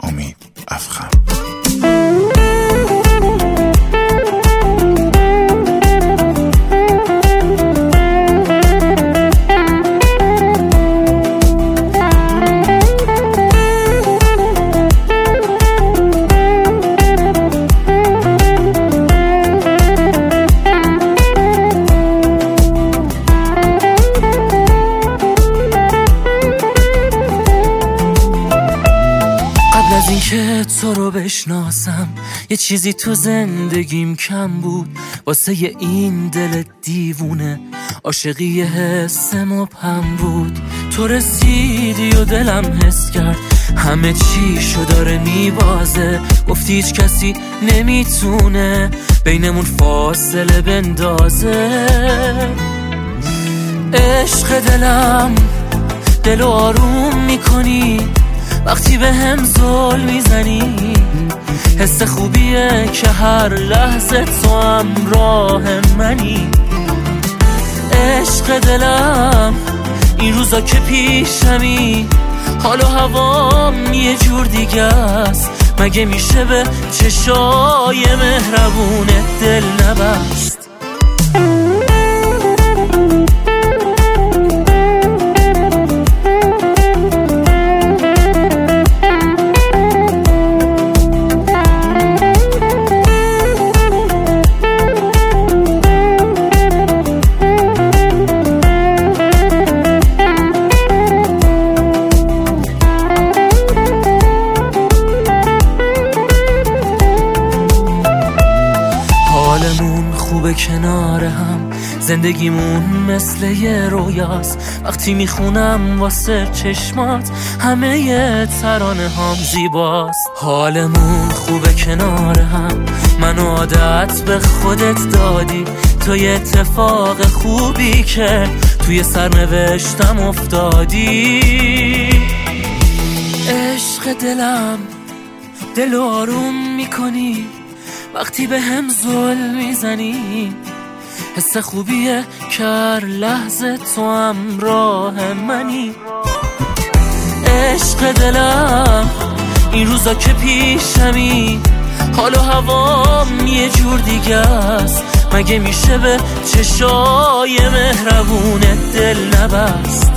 امید افخم. از این که تو رو بشناسم یه چیزی تو زندگیم کم بود، واسه این دل دیوونه عاشقی حس مبهم بود. تو رسیدی و دلم حس کرد همه چیشو داره میبازه، گفتی هیچ کسی نمیتونه بینمون فاصله بندازه. عشق دلم دلو آروم میکنی وقتی به هم زل میزنی، حس خوبیه که هر لحظه تو همراه منی. عشق دلم این روزا که پیشمی حال و هوام یه جور دیگه است، مگه میشه به چشای مهربونه دل نبست؟ حالمون خوبه کنار هم، زندگیمون مثل یه رویاست، وقتی میخونم واسه چشمات همه یه ترانه هم زیباست. حالمون خوبه کنار هم، منو عادت به خودت دادی، تو یه اتفاق خوبی که توی سرنوشتم افتادی. عشق دلم دلو آروم میکنی وقتی به هم زل میزنی، حس خوبیه که هر لحظه تو همراه منی. عشق دلم این روزا که پیشمی حال و هوام یه جور دیگه است، مگه میشه به چشای مهربونه دل نبست؟